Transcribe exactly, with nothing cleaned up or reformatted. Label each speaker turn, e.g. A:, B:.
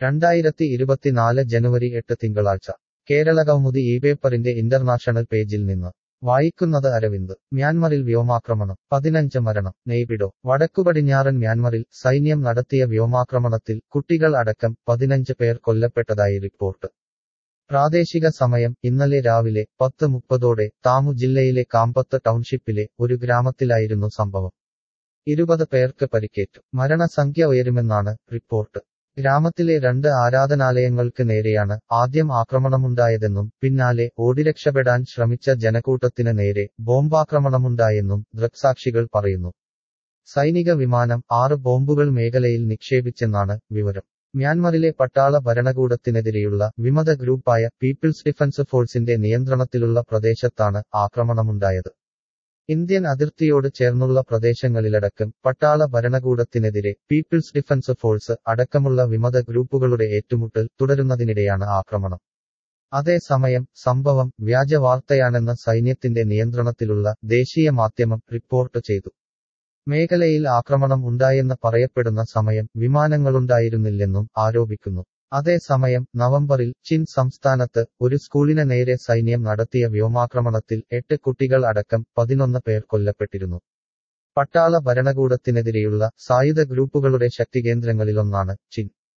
A: രണ്ടായിരത്തി ഇരുപത്തിനാല് ജനുവരി എട്ട് തിങ്കളാഴ്ച കേരളകൗമുദി ഈ പേപ്പറിന്റെ ഇന്റർനാഷണൽ പേജിൽ നിന്ന് വായിക്കുന്നത് അരവിന്ദ്. മ്യാൻമറിൽ വ്യോമാക്രമണം, പതിനഞ്ച് മരണം. നെയ്പിഡോ. വടക്കുപടിഞ്ഞാറൻ മ്യാൻമറിൽ സൈന്യം നടത്തിയ വ്യോമാക്രമണത്തിൽ കുട്ടികൾ അടക്കം പതിനഞ്ച് പേർ കൊല്ലപ്പെട്ടതായി റിപ്പോർട്ട്. പ്രാദേശിക സമയം ഇന്നലെ രാവിലെ പത്ത് മുപ്പതോടെ താമു ജില്ലയിലെ കാമ്പത്ത് ടൗൺഷിപ്പിലെ ഒരു ഗ്രാമത്തിലായിരുന്നു സംഭവം. ഇരുപത് പേർക്ക് പരിക്കേറ്റു. മരണസംഖ്യ ഉയരുമെന്നാണ് റിപ്പോർട്ട്. ഗ്രാമത്തിലെ രണ്ട് ആരാധനാലയങ്ങൾക്ക് നേരെയാണ് ആദ്യം ആക്രമണമുണ്ടായതെന്നും പിന്നാലെ ഓടിരക്ഷപ്പെടാൻ ശ്രമിച്ച ജനക്കൂട്ടത്തിന് നേരെ ബോംബാക്രമണമുണ്ടായെന്നും ദൃക്സാക്ഷികൾ പറയുന്നു. സൈനിക വിമാനം ആറ് ബോംബുകൾ മേഖലയിൽ നിക്ഷേപിച്ചെന്നാണ് വിവരം. മ്യാൻമറിലെ പട്ടാള ഭരണകൂടത്തിനെതിരെയുള്ള വിമത ഗ്രൂപ്പായ പീപ്പിൾസ് ഡിഫൻസ് ഫോഴ്സിന്റെ നിയന്ത്രണത്തിലുള്ള പ്രദേശത്താണ് ആക്രമണമുണ്ടായത്. ഇന്ത്യൻ അതിർത്തിയോട് ചേർന്നുള്ള പ്രദേശങ്ങളിലടക്കം പട്ടാള ഭരണകൂടത്തിനെതിരെ പീപ്പിൾസ് ഡിഫൻസ് ഫോഴ്സ് അടക്കമുള്ള വിമത ഗ്രൂപ്പുകളുടെ ഏറ്റുമുട്ടൽ തുടരുന്നതിനിടെയാണ് ആക്രമണം. അതേസമയം സംഭവം വ്യാജ വാർത്തയാണെന്ന് സൈന്യത്തിന്റെ നിയന്ത്രണത്തിലുള്ള ദേശീയ മാധ്യമം റിപ്പോർട്ട് ചെയ്തു. മേഖലയിൽ ആക്രമണം ഉണ്ടായെന്ന് പറയപ്പെടുന്ന സമയം വിമാനങ്ങളുണ്ടായിരുന്നില്ലെന്നും ആരോപിക്കുന്നു. അതേസമയം നവംബറിൽ ചിൻ സംസ്ഥാനത്ത് ഒരു സ്കൂളിന് നേരെ സൈന്യം നടത്തിയ വ്യോമാക്രമണത്തിൽ എട്ട് കുട്ടികൾ അടക്കം പതിനൊന്ന് പേർ കൊല്ലപ്പെട്ടിരുന്നു. പട്ടാള ഭരണകൂടത്തിനെതിരെയുള്ള സായുധ ഗ്രൂപ്പുകളുടെ ശക്തികേന്ദ്രങ്ങളിലൊന്നാണ് ചിൻ.